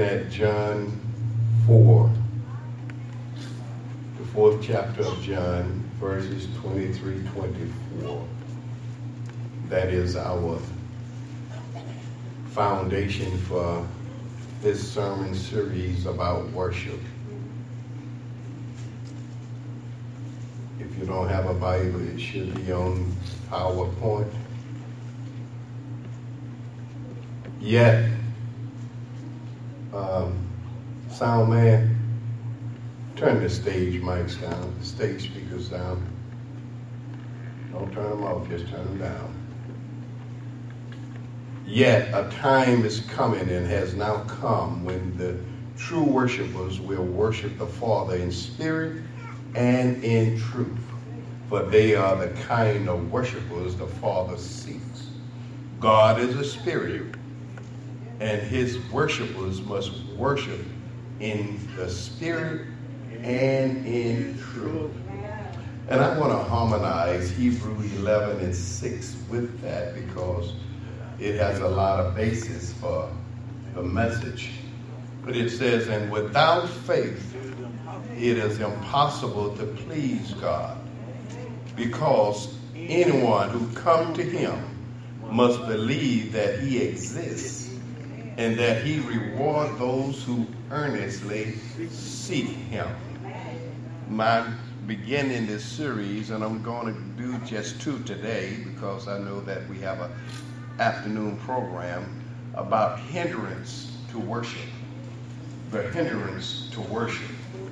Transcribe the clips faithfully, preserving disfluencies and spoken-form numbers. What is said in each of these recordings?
at John four, the fourth chapter of John, verses twenty-three, twenty-four. That is our foundation for this sermon series about worship. If you don't have a Bible, it should be on PowerPoint. Yet, um, sound man, turn the stage mics down, the stage speakers down. Don't turn them off, just turn them down. Yet a time is coming and has now come when the true worshipers will worship the Father in spirit and in truth. For they are the kind of worshipers the Father seeks. God is a spirit, and his worshipers must worship in the spirit and in truth. And I want to harmonize Hebrews eleven and six with that because it has a lot of basis for the message. But it says, and without faith, it is impossible to please God, because anyone who comes to him must believe that he exists and that he rewards those who earnestly seek him. My beginning this series, and I'm going to do just two today because I know that we have an afternoon program about hindrance to worship. The hindrance to worship.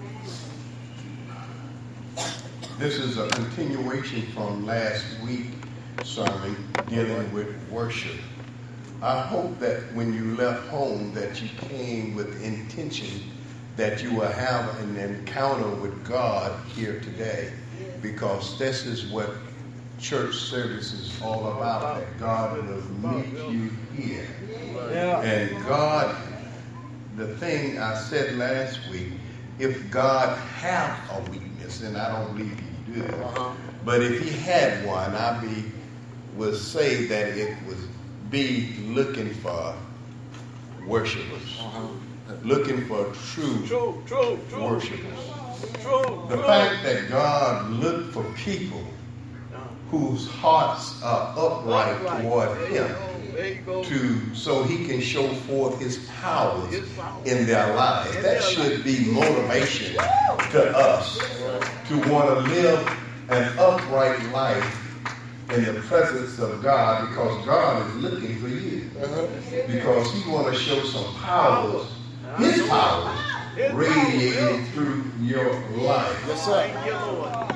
This is a continuation from last week's sermon dealing with worship. I hope that when you left home that you came with intention that you will have an encounter with God here today, because this is what church service is all about, that God will meet you here. Yeah. And God, the thing I said last week, if God had a weakness, and I don't believe he did, uh-huh. but if he had one, I be would say that it would be looking for worshipers, uh-huh. looking for true, true, true, true. worshipers. True, the true. fact that God looked for people whose hearts are upright right. toward him, to so he can show forth his powers in their lives. That should be motivation to us to want to live an upright life in the presence of God, because God is looking for you. Because he wants to show some powers, his powers, radiating through your life. Yes, sir.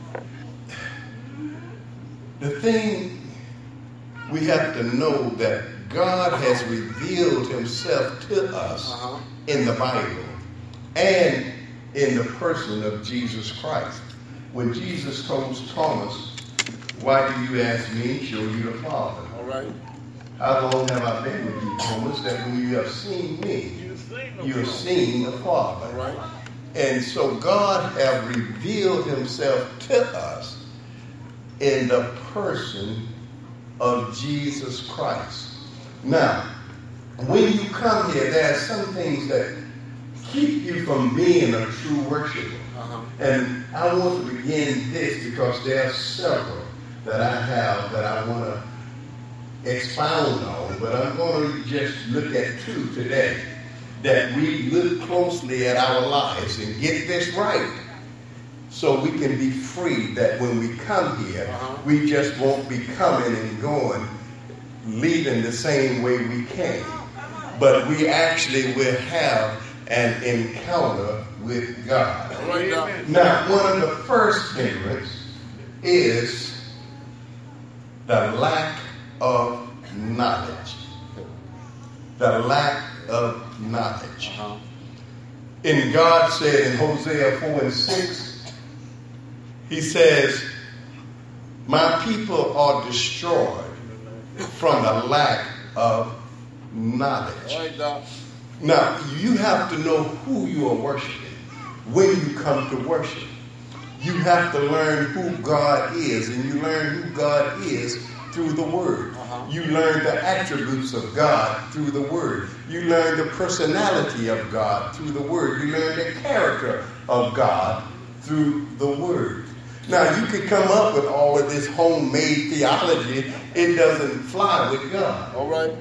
The thing we have to know that God has revealed himself to us uh-huh. in the Bible and in the person of Jesus Christ. When Jesus told Thomas, why do you ask me to show you the Father? All right. How long have I been with you, Thomas, that when you have seen me, you have seen the Father? All right. And so God has revealed himself to us in the person of Jesus Christ. Now, when you come here, there are some things that keep you from being a true worshiper. Uh-huh. And I want to begin this because there are several that I have that I want to expound on, but I'm going to just look at two today, that we look closely at our lives and get this right, so we can be free, that when we come here, uh-huh. we just won't be coming and going, leaving the same way we came. But we actually will have an encounter with God. Right now, one of the first hindrances is the lack of knowledge. The lack of knowledge. Uh-huh. And God said in Hosea four and six, he says, my people are destroyed from the lack of knowledge. Now, you have to know who you are worshiping when you come to worship. You have to learn who God is, and you learn who God is through the Word. Uh-huh. Uh-huh. You learn the attributes of God through the Word. You learn the personality of God through the Word. You learn the character of God through the Word. Now, you could come up with all of this homemade theology. It doesn't fly with God. All right.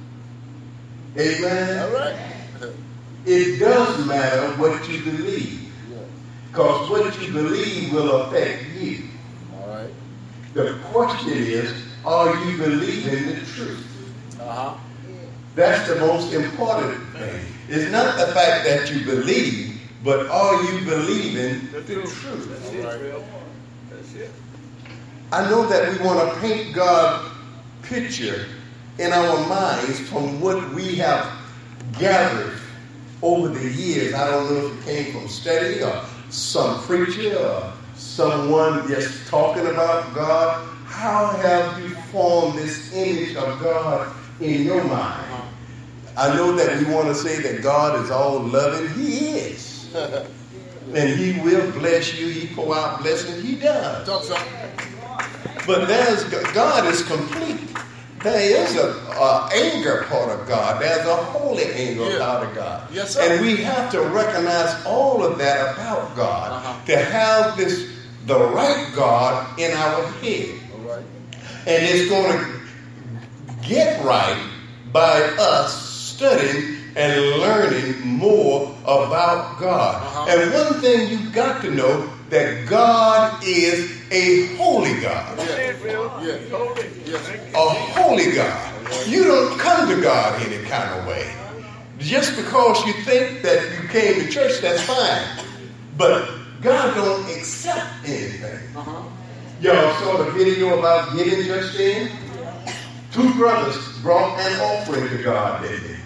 Amen? All right. It does matter what you believe. Because what you believe will affect you. All right. The question is, are you believing the truth? Uh-huh. That's the most important thing. It's not the fact that you believe, but are you believing the truth? That's it. That's it. I know that we want to paint God's picture in our minds from what we have gathered over the years. I don't know if it came from study or some preacher or someone just talking about God. How have you formed this image of God in your mind? I know that we want to say that God is all loving. He is. And he will bless you. He pour out blessings. He does. Talk so. But there's God is complete. There is a, a anger part of God. There's a holy anger yeah. part of God. Yes, sir. And we have to recognize all of that about God uh-huh. to have this the right God in our head. All right. And it's going to get right by us studying and learning more about God. Uh-huh. And one thing you've got to know, that God is a holy God. Yeah. Yeah. Yes. A holy God. You don't come to God any kind of way. Just because you think that you came to church, that's fine. But God don't accept anything. Uh-huh. Y'all saw the video about giving just then? Two brothers brought an offering to God, didn't they?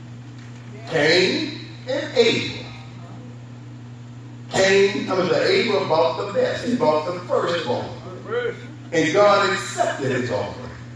Cain and Abel. Cain, I mean, Abel bought the best. He bought the firstborn. And God accepted his offering.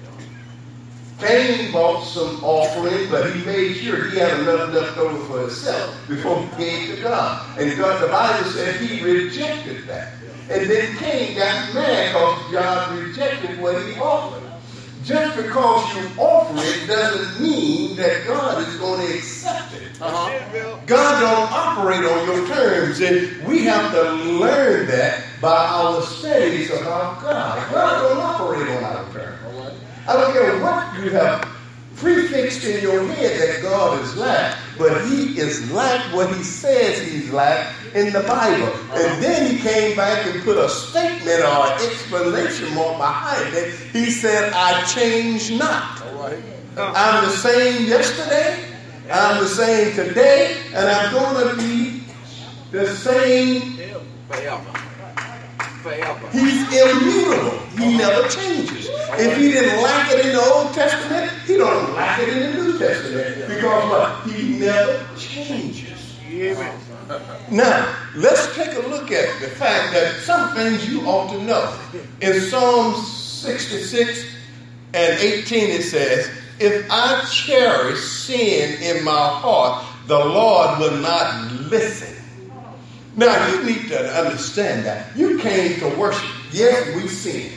Cain bought some offering, but he made sure he had enough left over for himself before he gave to God. And God, the Bible said he rejected that. And then Cain got mad because God rejected what he offered. Just because you offer it doesn't mean that God is going to accept it. Uh-huh. God don't operate on your terms, and we have to learn that by our studies about God. God don't operate on our terms. I don't care what you have prefixed in your head that God is like, but he is like what he says he's like in the Bible. And then he came back and put a statement or an explanation mark behind it. He said, I change not. I'm the same yesterday, I'm the same today, and I'm going to be the same forever. Forever. He's immutable. He never changes. If he didn't like it in the Old Testament, he don't like it in the New Testament. Because what? He never changes. Now, let's take a look at the fact that some things you ought to know. In Psalms sixty-six and eighteen it says, if I cherish sin in my heart, the Lord will not listen. Now, you need to understand that. You came to worship. Yes, we sin.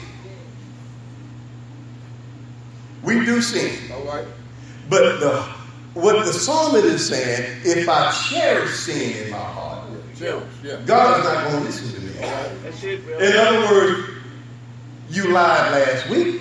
We do sin. All right. But the, what the psalmist is saying, if I cherish sin in my heart, Yeah. Yeah. God is not going to listen to me. That's it, bro. In other words, you lied last week.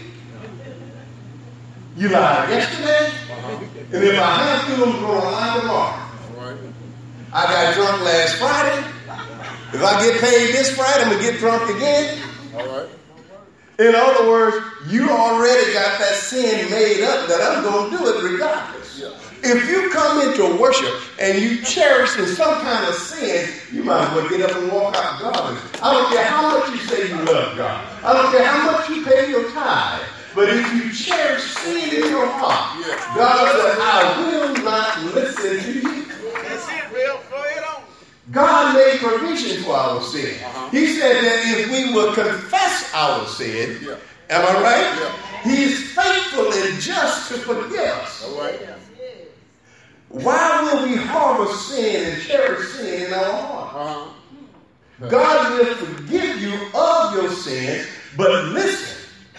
You lied yesterday. Uh-huh. And if I have to, I'm going to lie tomorrow. All right. I got drunk last Friday. If I get paid this Friday, I'm going to get drunk again. All right. In other words, you already got that sin made up that I'm going to do it regardless. Yeah. If you come into worship and you cherish in some kind of sin, you might as well get up and walk out garbage. I don't care how much you say you love God. I don't care how much you pay your tithe. But if you cherish sin in your heart, Yeah. God said, I will not listen to you. That's it, Bill. Go ahead on. God made provision for our sin. Uh-huh. He said that if we will confess our sin, Yeah. am I right? Yeah. He is faithful and just to forgive us. All right. Why will we harbor sin and cherish sin in our heart? Uh-huh. God will forgive you of your sins, but listen,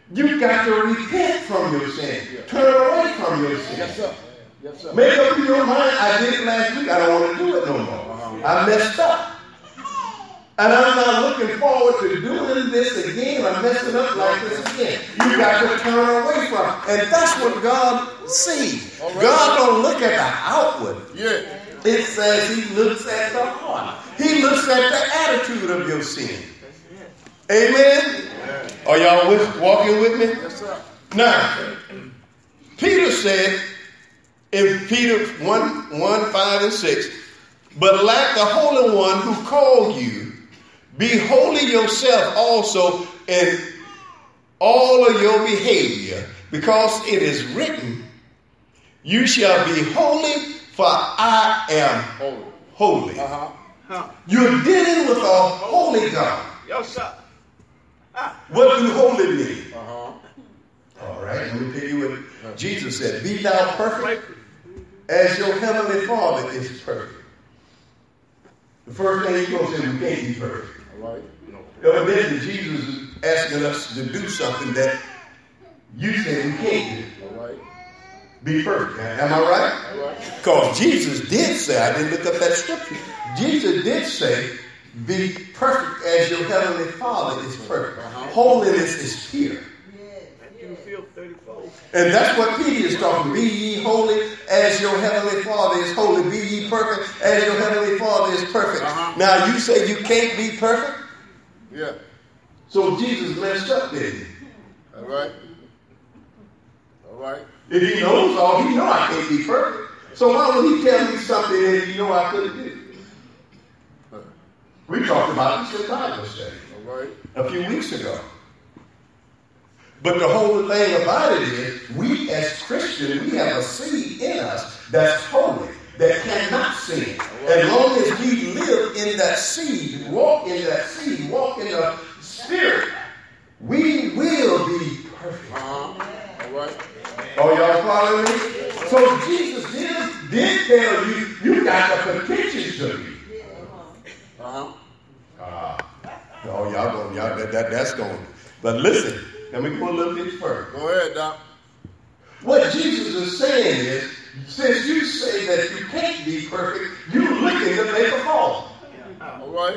You got to repent from your sin. Turn away from your sin. Yes, sir. Yes, sir. Make up in your mind, I did it last week, I don't want to do it no more. Uh-huh. I messed up. And I'm not looking forward to doing this again or messing up like this again. You got to turn away from it. And that's what God sees. Right. God don't look at the outward. Yeah. It says he looks at the heart. He looks at the attitude of your sin. Amen? Are y'all with, walking with me? Yes, sir. Now, Peter said in Peter one, one, five, and six, but like the Holy One who called you, be holy yourself also in all of your behavior, because it is written, you shall be holy, for I am holy. holy. Uh-huh. Huh. You're dealing with a holy God. Yes, sir. Ah. What do holy mean? Uh-huh. All right, let me tell you what Jesus said. Be thou perfect as your heavenly Father is perfect. The first thing you're going to say, we can't be perfect. All right. Evidently, Jesus is asking us to do something that you say we can't do. All right. Be perfect. Am I right? All right. Because Jesus did say, I didn't look up that scripture. Jesus did say, be perfect as your heavenly Father is perfect. Uh-huh. Holiness is pure. And that's what Peter is talking. Be ye holy as your heavenly Father is holy. Be ye perfect as your heavenly Father is perfect. Uh-huh. Now you say you can't be perfect? Yeah. So Jesus messed up, didn't he? All right. All right. If he knows all, he know I can't be perfect. So why would he tell me something that he know I couldn't do? We talked about this in Bible study all right. a few weeks ago. But the whole thing about it is, we as Christians, we have a seed in us that's holy, that cannot sin. As long as we live in that seed, walk in that seed, walk in the Spirit, we will be perfect. Uh-huh. All right. Are y'all following me? So Jesus did, did tell you, you got the potential to be. Uh-huh. Ah, oh, y'all going, y'all that, that that's going. But listen, let me go a little bit further. Go ahead, Doc. What Jesus is saying is, since you say that you can't be perfect, you're looking to make a fall. All right.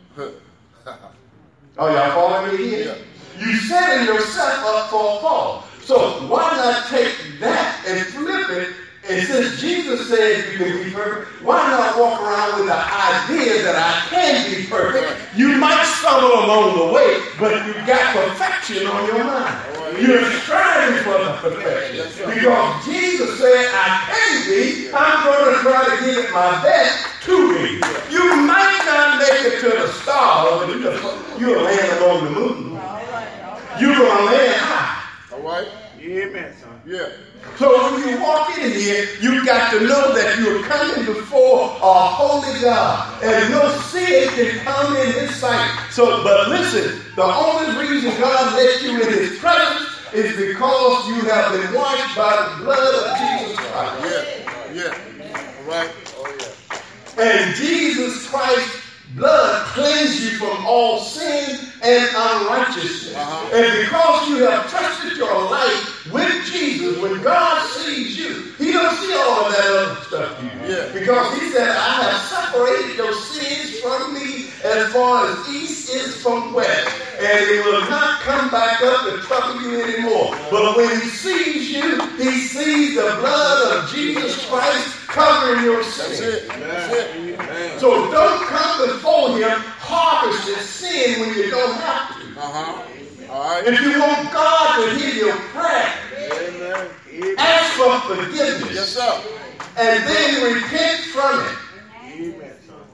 Oh, y'all following me here? Yeah. You setting yourself up for a fall. So why not take that and flip it? And since Jesus said you can be perfect, why not walk around with the idea that I can be perfect? You might stumble along the way, but you got perfection on your mind. You're striving for the perfection. Because Jesus said, I can be, I'm going to try to give it my best to be. You might not make it to the stars, but you'll land on the moon. You're going to land high. All right. Yeah, man, son. Yeah. So when you walk in here, you got to know that you're coming before a holy God, and no sin can come in His sight. So, but listen, the only reason God let you in His presence is because you have been washed by the blood of Jesus Christ. Yeah, yeah. All right. Oh yeah. And Jesus Christ's blood cleanses you from all sin and unrighteousness. Uh-huh. And because you have trusted your life with Jesus, when God sees you, He don't see all of that other stuff you do. Yeah. Because He said, I have separated your sins from me as far as east is from west. And it will not come back up to trouble you anymore. But when He sees you, He sees the blood of Jesus Christ covering your sins. That's it. That's it. Amen. So don't come before Him harvesting sin when you don't have to. Uh-huh. All right. If you want God to hear your prayer, Amen. ask for forgiveness. Yes, sir. And then repent from it. Amen.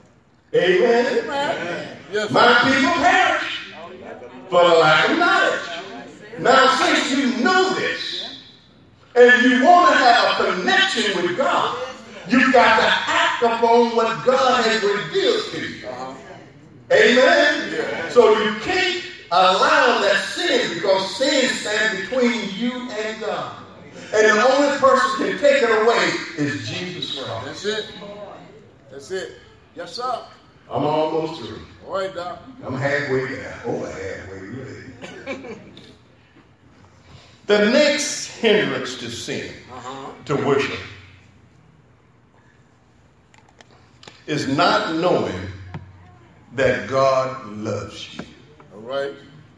Amen. Amen. Yes, My people perish for the lack of knowledge. Now, since you know this, and you want to have a connection with God, you've got to act upon what God has revealed to you. Uh-huh. Amen? Yeah. So you can't allow that sin, because sin stands between you and God. And the only person can take it away is Jesus Christ. That's it. That's it. Yes, sir. I'm almost through. All right, Doc. I'm halfway there. Over halfway, really. The next hindrance to sin, uh-huh. to worship, is not knowing that God loves you. All right.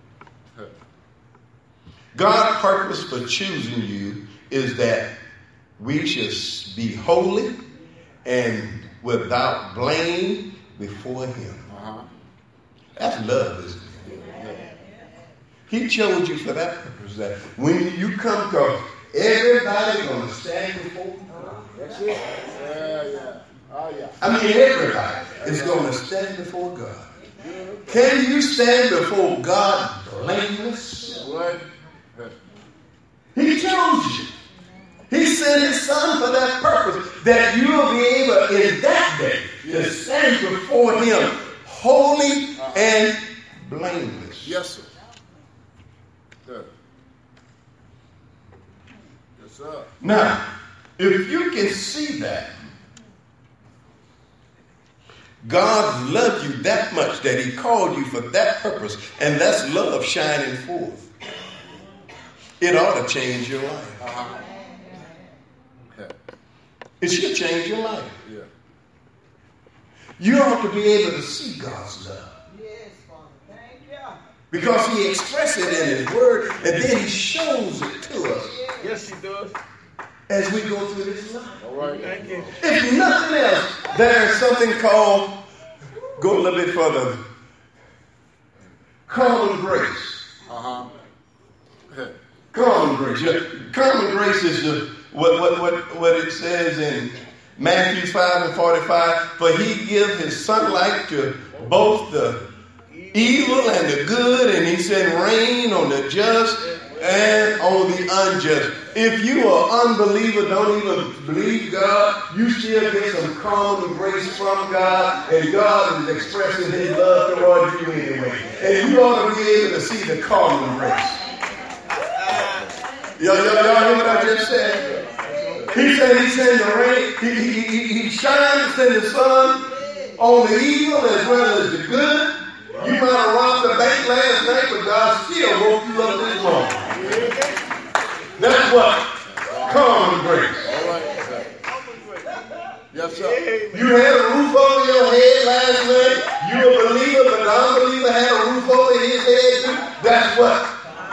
God's purpose for choosing you is that we should be holy and without blame before him. Uh-huh. That's love, isn't it? Yeah. He chose you for that purpose. That when you come to, everybody's going to stand before God. That's it. Yeah, yeah. Oh, yeah. I mean, everybody is going to stand before God. Can you stand before God blameless? Right. He chose you. He sent his son for that purpose, that you will be able in that day to stand before him holy and blameless. Yes, sir. Good. Yes, sir. Now, if you can see that, God loved you that much that he called you for that purpose, and that's love shining forth. It ought to change your life. Uh-huh. Okay. It should change your life. Yeah. You ought to be able to see God's love. Yes, Father. Thank you. Because he expressed it in his word, and then he shows it to us. Yes, he does. As we go through this life. All right. Thank you. If nothing else, there's something called, go a little bit further, common grace. Uh-huh. Common grace. Yeah. Common grace is the, what, what, what, what it says in Matthew five and forty-five. For he give his sunlight to both the evil and the good, and he sent rain on the just and on the unjust. If you are unbeliever, don't even believe God, you still get some common grace from God, and God is expressing his love towards you anyway. And you ought to be able to see the common grace. Y'all, y'all, y'all hear what I just said? He said he sent the rain, he, he, he, he shines, sent the sun on the evil as well as the good. You might have robbed the bank last night, but God still woke you up this morning. That's what common grace. All right. Yes, sir. You had a roof over your head last night. You a believer, but the unbeliever had a roof over his head too. That's what.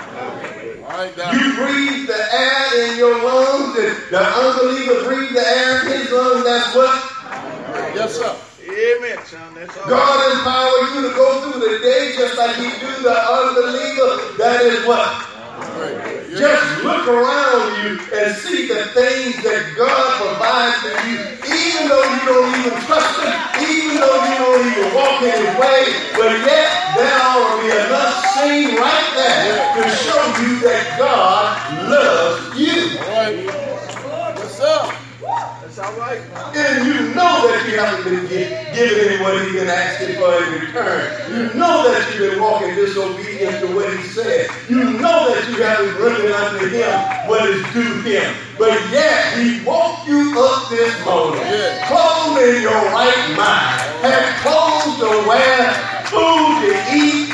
You breathe the air in your lungs, and the unbeliever breathes the air in his lungs. That's what. Yes, sir. Amen, son. That's all. God empowered you to go through the day just like he do the unbeliever. That is what. Right. Just look around you and see the things that God provides for you, even though you don't even trust him, even though you don't even walk in his way, but yet there ought to be enough seen right there to show you that God loves you. All right. What's up? That's all right. And you know that you haven't been given him what he's been asking for in return. You know that you've been walking disobedient to what he said. You know that you haven't rendered unto him what is due him. But yet he woke you up this morning, yeah. clothed in your right mind, had clothes to wear, food to eat.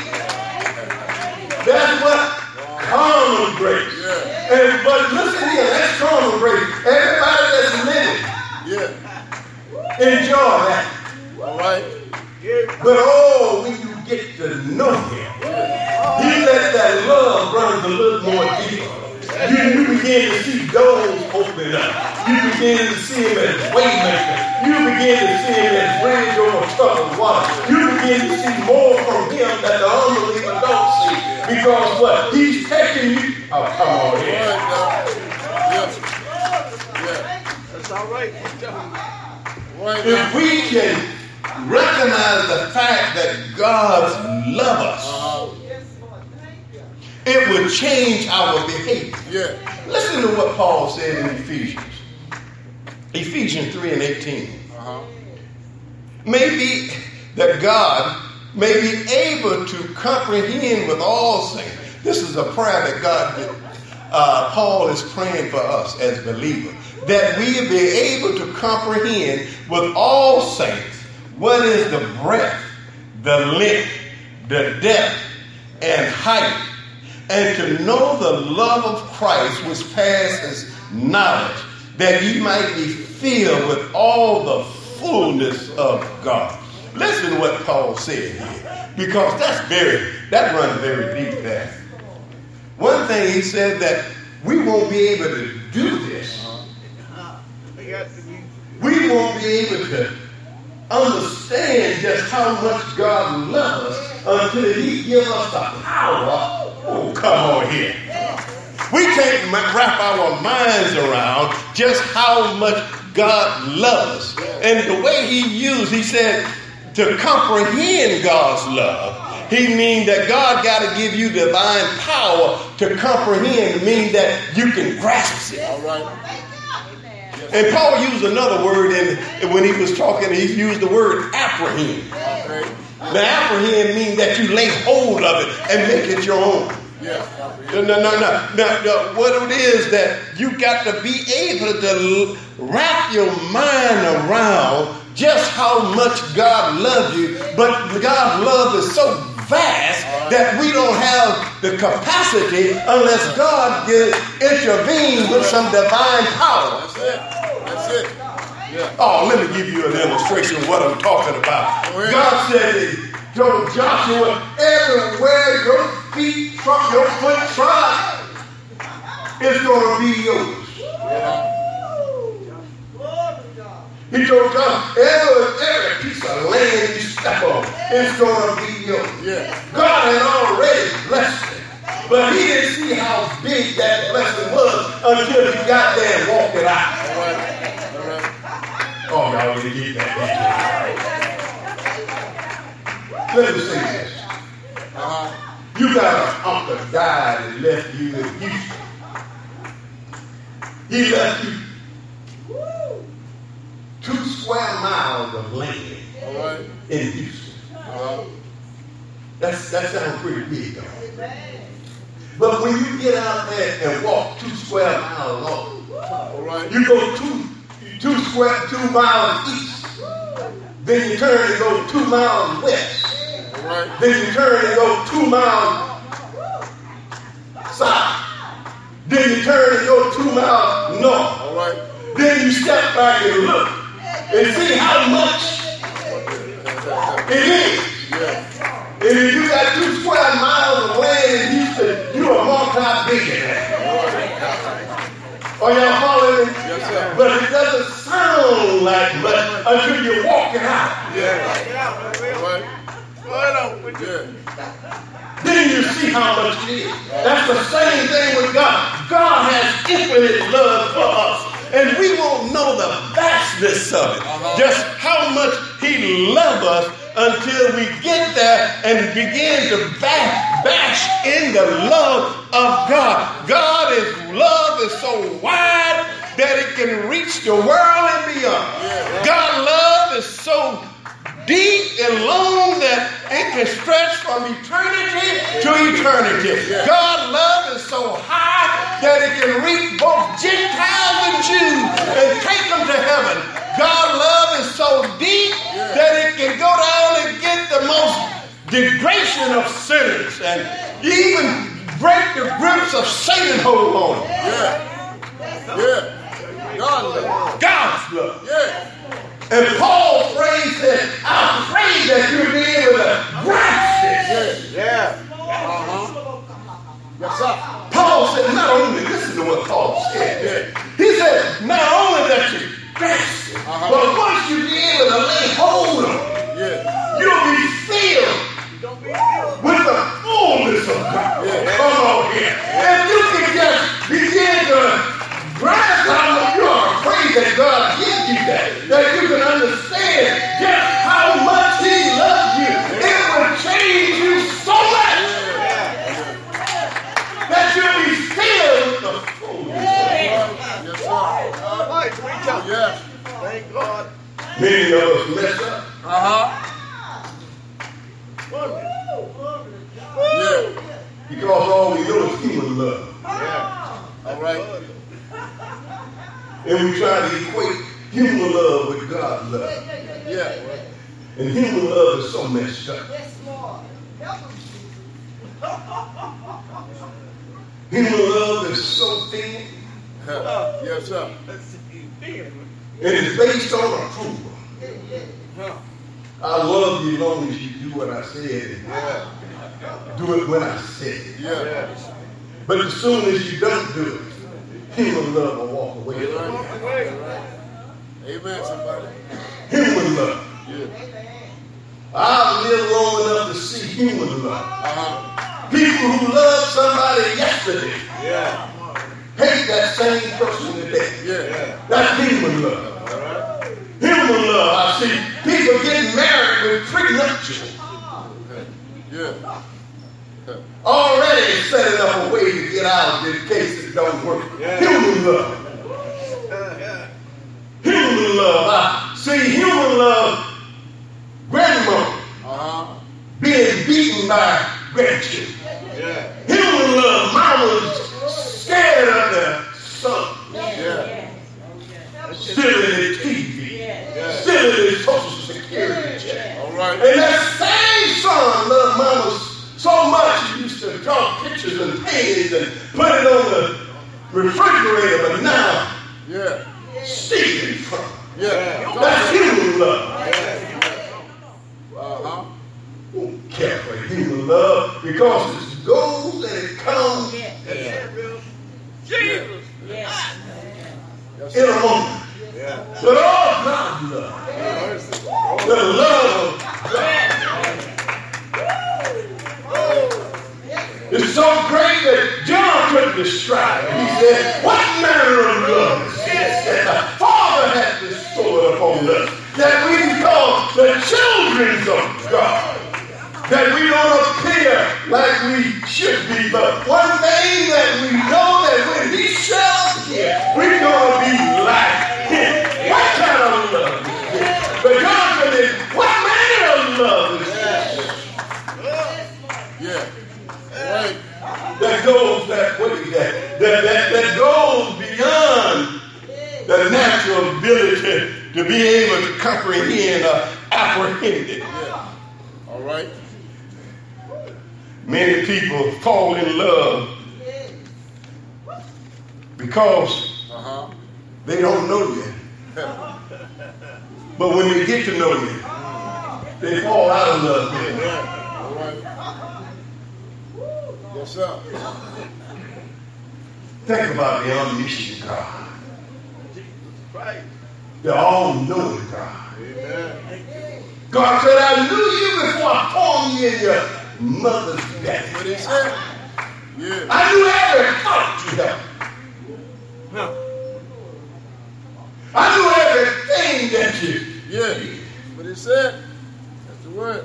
That's what common grace. Yeah. And but listen here, that's common grace. Everybody that's living, yeah, enjoy that. all right. But oh, when you get to know him, he let that love run a little more deep. You, you begin to see doors open up. You begin to see him as waymaker. You begin to see him as bridge over troubled water. You begin to see more from him that the unbeliever don't see. Because what? He's taking you. Oh, come on here. Yes. Yeah. That's all right. Right. If we can recognize the fact that God loves us, Uh-huh. it will change our behavior. Yeah. Listen to what Paul said in Ephesians. Ephesians three and eighteen. Uh-huh. Maybe that God may be able to comprehend with all saints. This is a prayer that God, uh, Paul is praying for us as believers. That we be able to comprehend with all saints what is the breadth, the length, the depth, and height, and to know the love of Christ which passes knowledge, that ye might be filled with all the fullness of God. Listen to what Paul said here, because that's very, that runs very deep there. One thing he said that we won't be able to do this. We won't be able to understand just how much God loves us until he gives us the power. Oh, come on here. We can't wrap our minds around just how much God loves us. And the way he used, he said, to comprehend God's love, he means that God got to give you divine power to comprehend, means that you can grasp it. All right. And Paul used another word in, when he was talking, he used the word apprehend. Okay. Now, apprehend means that you lay hold of it and make it your own. Yeah. No, no, no, no. Now, no, what it is that you got to be able to wrap your mind around just how much God loves you. But God's love is so vast that we don't have the capacity unless God intervenes with some divine power. That's it. That's it. Yeah. Oh, let me give you an illustration of what I'm talking about. God said to Joshua, everywhere your feet, your foot trod, it's going to be yours. Yeah. He told Joshua, every, every piece of land you step on, it's going to be yours. Yeah. God had already blessed it, but he didn't see how big that blessing was until he got there and walked it out. All right. All right. Oh, y'all didn't get that. Let me say this. Uh-huh. You got an uncle died and left you in Houston. He left you two square miles of land All right. in Houston. Uh-huh. That's, that sounds pretty big, though. But when you get out there and walk two square miles long, All right. you go two, two square, two miles east. Then you turn and go two miles west. All right. Then you turn and go two miles south. Then you turn and go two miles north. All right. Then you step back and look and see how much it is. Yeah. And if you got two square miles of land in Houston, you are multi-billionaire. Are y'all following me? Yes, sir. But it doesn't sound like much until you walk it out. Yeah. All right. Yeah. Then you see how much it is. That's the same thing with God. God has infinite love for us. And we won't know the vastness of it. Uh-huh. Just how much he loves us until we get there and begin to bash, bash in the love of God. God is love is so wide that it can reach the world and beyond. Yeah. God's love is so deep and long that it can stretch from eternity to eternity. Yeah. God's love is so high that it can reach both Gentiles and Jews and take them to heaven. God's love is so deep Yeah. that it can go down and get the most degradation of sinners and even break the grips of Satan hold on. Yeah. Yeah. God love. God's love. Yeah. And Paul prayed that I pray that you'll be able to grasp this. Yeah. Uh-huh. Yes, sir. Paul said, not only, listen to what Paul said. Yeah. He said, not only that you grasp it, Uh-huh. but once you be able to lay hold of it, Yeah. you'll be filled with the fullness of God. Yeah. Come on here. And you can just begin to grasp how much you are afraid that God gives you that, that you can understand just how much he loves you. It will change you so much that you'll be filled with the fullness of God. Yes, sir. All right, preach up. Yeah. Thank God. Many of us mess up. Uh-huh. Yeah. Because all we know is human love. Yeah. All right. And we try to equate human love with God's love. Yeah. And human love is so messed up. Yes, Lord. Help us. Human love is so thin. Yes, sir. And it's based on approval. I love you as long as you do what I said. Yeah. Do it when I said it. Yeah. But as soon as you don't do it, human love will walk away. Walk away. Amen, somebody. Human love. Yeah. I've lived long enough to see human love. Uh-huh. People who love somebody yesterday Yeah. hate that same person today. Yeah. That's human love. All right. Human love. I see people getting married with prenuptial. Yeah. Already setting up a way to get out in case it don't work. Yeah. Human love. Human love. I see human love. Grandma Uh-huh. being beaten by grandchildren. Yeah. Human love. Mama's scared of their son. Yeah. Stealing their T V. Yeah. Stealing their social security check. All right. And that same son loved mama so much he used to draw pictures and paintings and put it on the refrigerator, but now Yeah. stealing from her. Yeah. That's human love. Uh-huh. Don't care for human love because it goes and it comes Jesus. Yes, in a sir. moment. Yeah. But all God's love, Mercy. the love of God, is so great that John couldn't describe it. He said, what manner of love is this that the Father has bestowed upon us, that we can call the children of God, that we don't appear like we should be, but one thing that we know that when he shall appear, we're going to be like him. What kind of love is this? But God said, what manner of love is this? Yeah. All right. That goes that way, that, that, that, that goes beyond the natural ability to be able to comprehend or apprehend it. Yeah. All right. Many people fall in love because Uh-huh. they don't know you. But when they get to know you, they fall out of love with you. Yeah. All right. Yes, sir. Think about the omniscient God, Right. the all-knowing God. Amen. God said, I knew you before I formed you in your mother's belly. What he said? Yeah. I knew every thought you had. Huh. I knew everything that you Yeah. did. What he said? That's the word.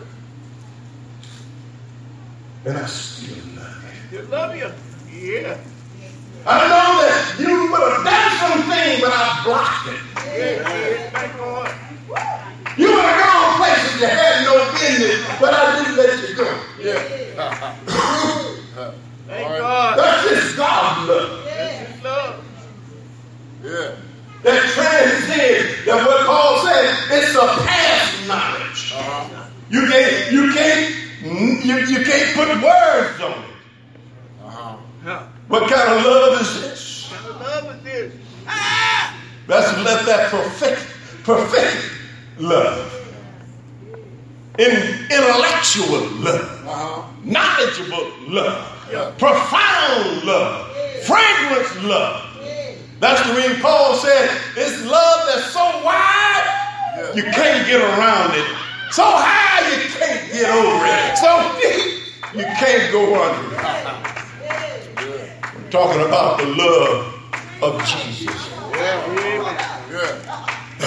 And I still love you. You love you. Yeah. I know that you would have done something, but I blocked it. Yeah. Back on. You would have gone places you had no business, but I didn't let you go. Yeah. Thank All right. God. That's just God's love. That's His love. Yeah. That transcends, that what Paul said, it's surpassed knowledge. Uh-huh. You can't, you can't, you, you can't put words on it. Uh-huh. Huh. What kind of love is this? What kind of love is this? Ah! That's let that perfect, perfect love. In, intellectual love. Uh-huh. Knowledgeable love. Yeah. Profound love. Fragrance love. That's the reason Paul said, it's love that's so wide, Yeah. you can't get around it. So high, you can't get over it. So deep, you can't go under it. I'm talking about the love of Jesus. Yeah. Yeah.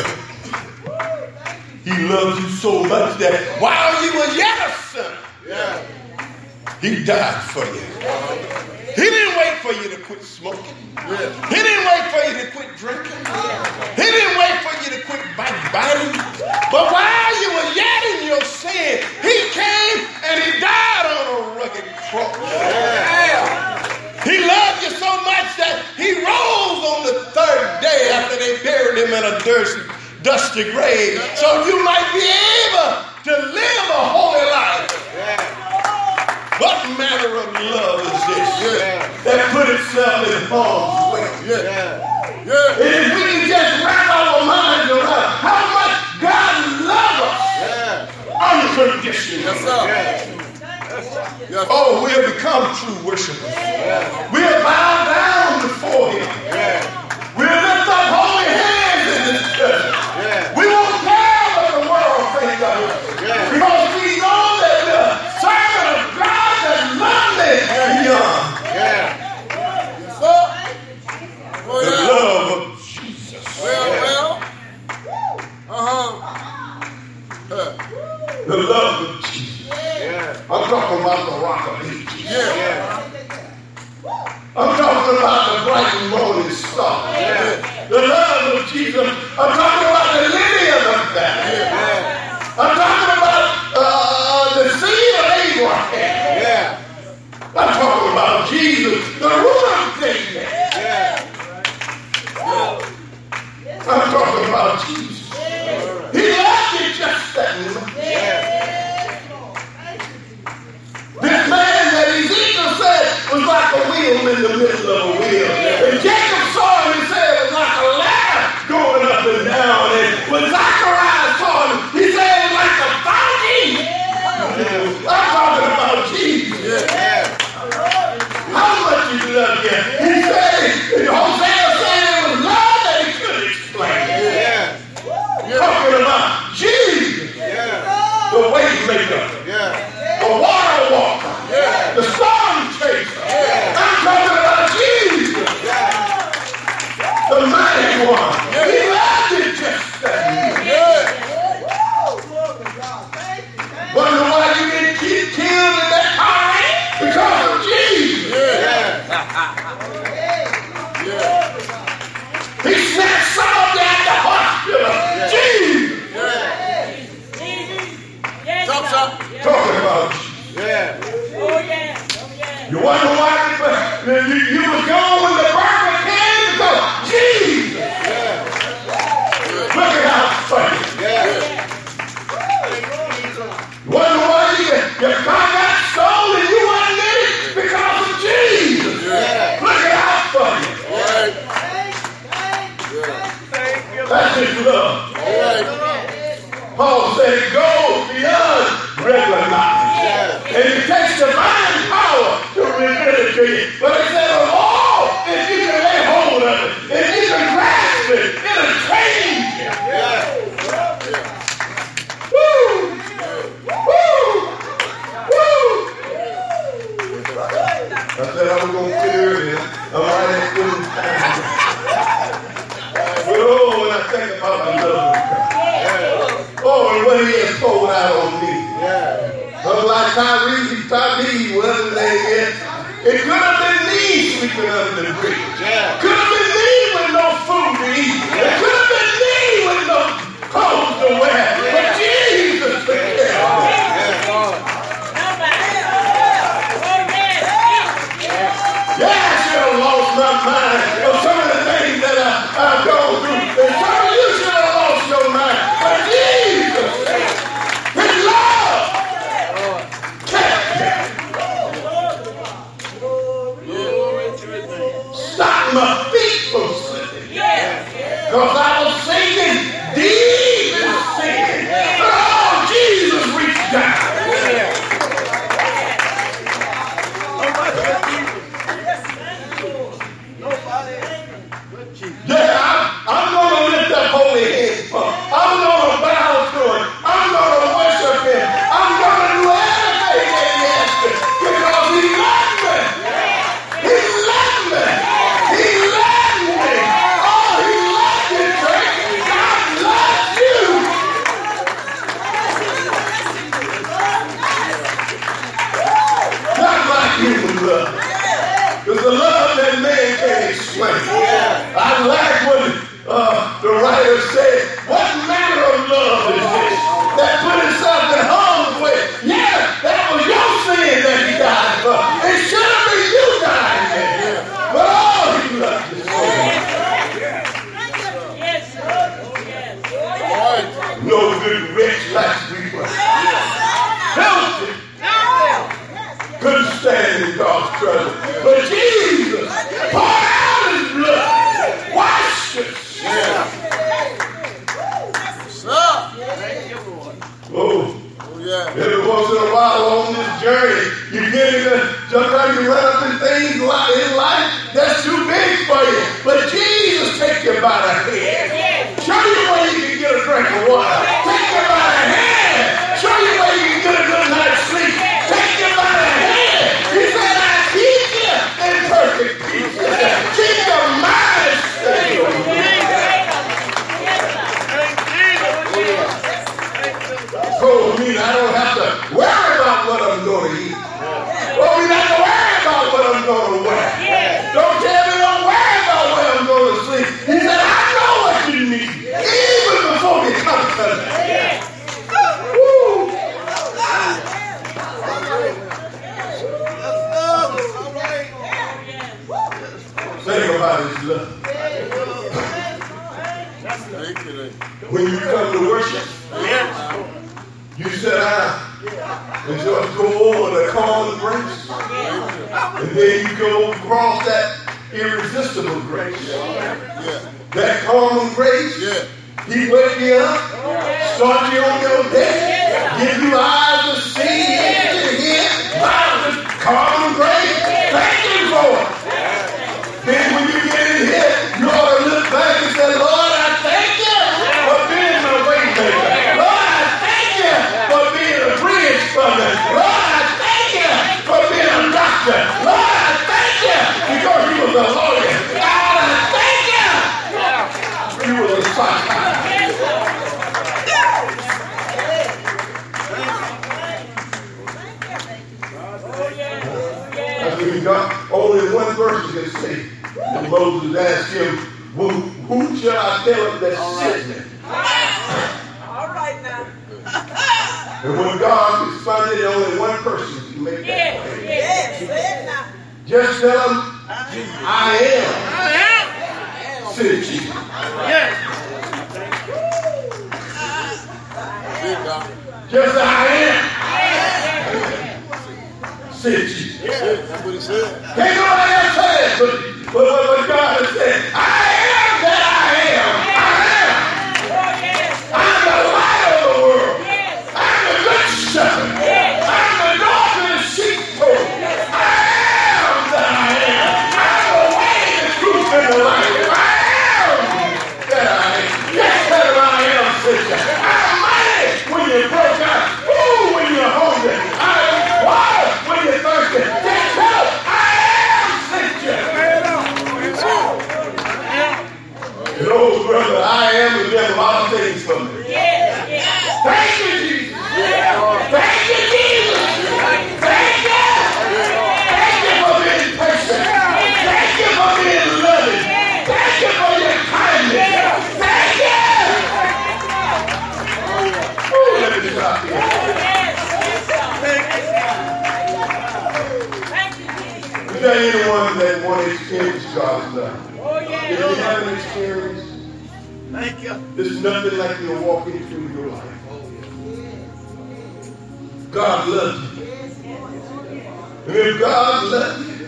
He loves you so much that while you were yet a sinner, Yeah. he died for you. He didn't wait for you to quit smoking. Yeah. He didn't wait for you to quit drinking. He didn't wait for you to quit backbiting. But while you were yet in your sin, he came and he died on a rugged cross. He loved you so much that he rose on the third day after they buried him in a dusty, dusty grave, so you might be able to live a holy life. What manner of love is this? Yeah. That put condition. Yes, sir. Yes. Oh, we'll become true worshipers. Yeah. We'll bow down before him. Yeah. We'll lift up holy hands in this church. Yeah. We won't care what the world thinks of us. Yeah. Because we know that the servant of God that lovely and young. Yeah. Yes, sir. Oh, the yeah. love of Jesus. Well, well. Uh-huh. Uh. The love of Jesus. Yeah. I'm talking about the rock of ages. Yeah. Yeah. I'm talking about the bright and morning star. Yeah. The love of Jesus. I'm talking about the lily of the valley. Yeah. I'm talking about uh, the seed of Abraham. Yeah. I'm talking about Jesus, the root of David. Yeah. I'm talking about Jesus. He loved you just that much. Yeah. This man that Ezekiel said was like a wheel in the middle of a wheel. And Jacob saw him and said it was like a ladder going up and down. And when Zachariah saw him, he said it was like a fountain. Yeah. I'm talking about Jesus. Yeah. How much he loved you. He said, Hosea said it was love that he couldn't explain. Yeah. Yeah. Talking about Jesus. Yeah. The way maker. Yeah. The water walker. Yeah. The storm chaser. Yeah. I'm talking about Jesus. Yeah. The mighty one. Yeah. He loved you just that. Yeah. Wonder why you didn't get killed in that car? Because of Jesus. Yeah. Yeah. He snatched somebody at the hospital. Yeah. Jesus. Yeah. Stop, stop. Talking about Jesus. Yeah. Oh, yeah. Oh, yeah. You wonder why you, you, you was gone when the burger came? Because Jesus. Yeah. Look at how funny. Yeah. You wonder why you, your car got stolen and you wasn't in it? Because of Jesus. Yeah. Look at how funny. Right. Thank you. That's his love. Right. Paul said, go beyond regular knowledge. Yeah. And it takes divine power to reveal it to you. But he said, of all, if you can lay hold of it, if you can grasp it, it'll change you. Yeah. Woo! Woo! Woo! I said I was going to clear it. I'm right at good time. But oh, when I think about the love of God. Oh, and what he has poured out on me. Yeah. Unlike Tyrese, Tyrese wasn't there yet. It could have been me sleeping under the bridge. Yeah. Could have been me with no food to eat. Yeah. It could have been me with no clothes to wear. Yeah. But Jesus took care of me. Yeah, I should have lost my mind of some of the things that I, I've gone through. And some of you should have lost your mind. But Jesus, his love, kept me. Stopped my feet from slipping. Because I was sinking deep in sin. But oh, Jesus reached down. Yeah, I'm, I'm going to lift up holy hands. I'm going to bow to him. I'm going to worship him. I'm going to do everything that he asked me. Because he loved me. He loved me. He loved me. Oh, he loved you, church. God loves you. Not like human love. It's the love that man can't explain. Yeah. I like what uh, the writer said. What manner of love is this that put itself in harm's way? Yeah, that was your sin that he died for. It should have been you dying there. Yeah. But oh, he loved you so much. Yes, sir. Yes. No good rich like we were. Filthy. Couldn't stand in God's presence. But Jesus poured out his blood. Washed us. Yeah. Sir. Oh. Yeah. Every once in a while on this journey, you get into, sometimes you run up in things in life that's too big for you. But Jesus takes you by the hand. Show you where you can get a drink of water. Take you by the hand. Show you where you can get a good night's sleep. Take you by the hand. He said, I keep you in perfect peace. Keep your mind stable. So mean I don't have to worry about what I'm going to eat. Well, we don't have to worry about what I'm going to wear. Don't tell me don't worry about where I'm going to sleep. He said, I know what you need, even before you come to me. Woo. Think about his love. When you come to worship, you sit down and just go over the common grace. And then you go across that irresistible grace. That common grace, he wake you up, start you on your day, give you eyes to see, ears to hear, by the common grace. Thank you for it. Then when you get in here, you ought to look back and say, Lord, I thank you for being my way maker. Lord, I thank you for being a bridge for me. Lord, I thank you for being a doctor. Lord, I thank you because you was a lawyer. Lord, I thank you. You was a psychiatrist. That's what he got. Only one verse can say. And Moses asked him, who, who shall I tell him that sent me? All right now. And when God responded, only one person can make that Yes, claim. yes, yes, now. Just tell him, I am. Sent you. Yes. Just say, I am. Sent you. That's what he said. Can't nobody else say it, but but what God has said, I am that I am. I am. I'm the light of the world. I'm the good shepherd. I'm the dog in the sheepfold. I am that I am. I'm the way, the truth, and the life. I am that I am. Yes, that I am, sister. I'm mighty when you're broke out. Ooh, when you're hungry. I'm water when you're thirsty. Just tell them, I am, sister. And oh, brother, I am with them a lot of things for me. Yes, yes. Thank you, Jesus. Thank you, Jesus. Thank you. Thank you for being patient. Thank you for being loving. Thank you for your kindness. Thank you. Ooh, let me stop here. Is there anyone that want to experience God's love? Oh, If yeah. you haven't experienced, Thank you. there's nothing like you're walking through your life. God loves you. And if God loves you,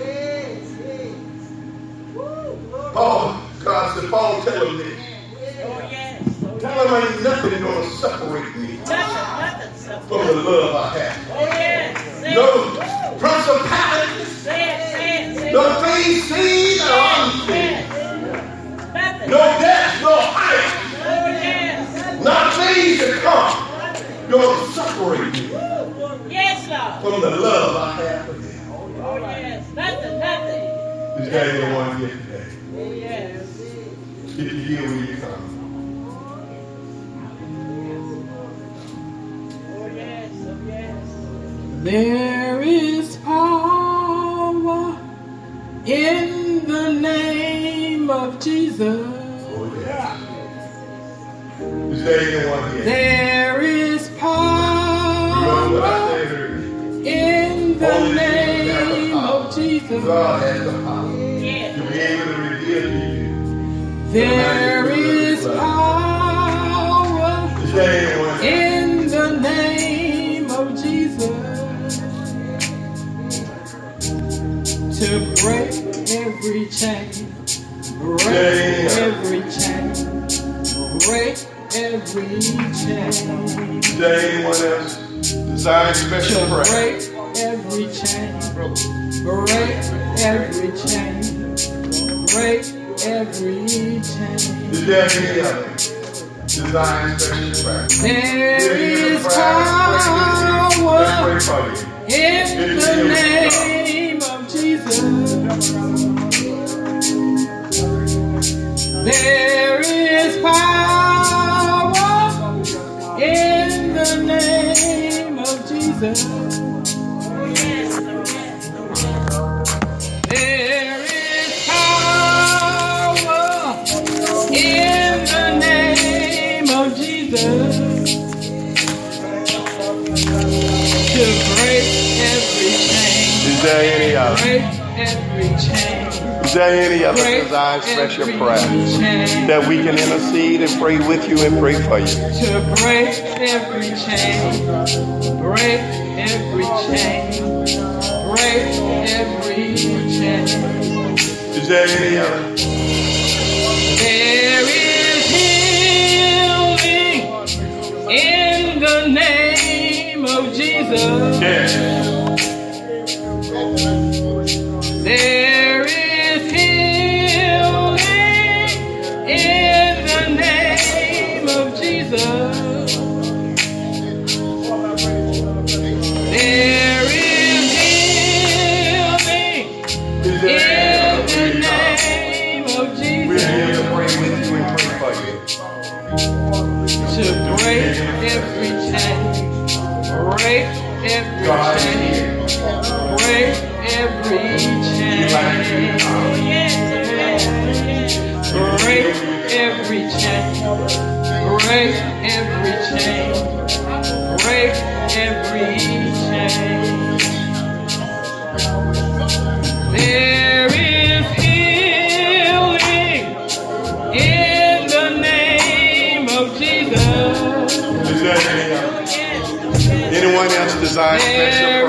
Paul, God said, Paul, tell him this. Oh, yes. Tell him ain't nothing going to separate me Nothing, nothing. So. from the love I have. Oh, yes. Say No it. principalities, Say it, say it, say it. no things seen or unseen, Nothing. no death, no height, Oh, yes. not things to come, going to separate me Yes, Lord. from the love I have for you. Oh, yes. Nothing, nothing. Is there anyone here today? Oh, yes. Did you hear where you come? Oh, yes. Oh, yes. There is power in the name of Jesus. Oh, yeah. Is there anyone here? There is You know what I power said earlier? in the Only name Jesus has the power. of Jesus. God has the power Yes. to be able to reveal to you. There is power Is there anyone here? in the name of Jesus to break every chain, break every chain, break every chain. Is there anyone else desiring special To prayer? break every chain. Break every chain. Break every chain. Is there any other desiring special prayer? There is Let's power pray for you. in the name of Jesus. There is power in the name of Jesus. There is power in the name of Jesus to break every chain. Is there any other? Break every chain. Is there any other Break desiring special every prayer chain. that we can intercede and pray with you and pray for you? To break every chain. Break every chain. Break every chain. Is there any other? There is healing in the name of Jesus. Yes. There is healing in the name of Jesus. There is healing Is there in the any other? name of We're here Jesus to pray with you and pray for you. to break every chain. Break every God is chain. here. Break every chain. Break every chain. Break every chain. Break every chain. There is healing in the name of Jesus. Is there any other? Anyone else desiring special There